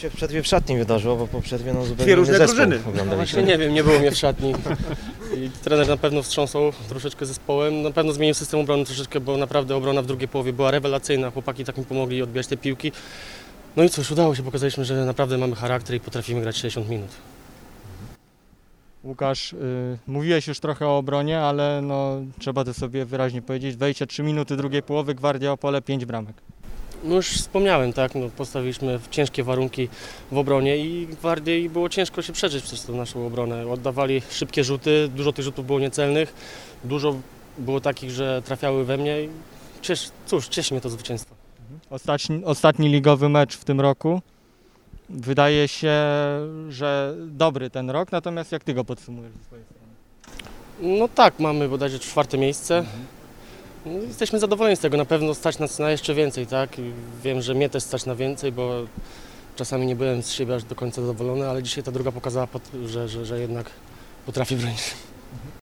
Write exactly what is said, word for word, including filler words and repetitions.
się w przerwie w szatni wydarzyło, bo po przerwie no zupełnie Dwie różne inny zespół drużyny. oglądaliśmy. No właśnie nie wiem, nie było mnie w szatni. I trener na pewno wstrząsał troszeczkę zespołem. Na pewno zmienił system obrony troszeczkę, bo naprawdę obrona w drugiej połowie była rewelacyjna. Chłopaki tak mi pomogli odbijać te piłki. No i cóż, udało się, pokazaliśmy, że naprawdę mamy charakter i potrafimy grać sześćdziesiąt minut. Łukasz, y, mówiłeś już trochę o obronie, ale no, trzeba to sobie wyraźnie powiedzieć. dwadzieścia trzy minuty drugiej połowy, Gwardia Opole, pięć bramek. No już wspomniałem, tak, no, postawiliśmy w ciężkie warunki w obronie i Gwardii było ciężko się przeżyć przez tą naszą obronę. Oddawali szybkie rzuty, dużo tych rzutów było niecelnych, dużo było takich, że trafiały we mnie i ciesz, cóż, cieszy mnie to zwycięstwo. Ostatni, ostatni ligowy mecz w tym roku. Wydaje się, że dobry ten rok, natomiast jak ty go podsumujesz ze swojej strony? No tak, mamy bodajże czwarte miejsce. No, jesteśmy zadowoleni z tego, na pewno stać nas na jeszcze więcej, tak? I wiem, że mnie też stać na więcej, bo czasami nie byłem z siebie aż do końca zadowolony, ale dzisiaj ta druga pokazała, że, że, że jednak potrafi bronić.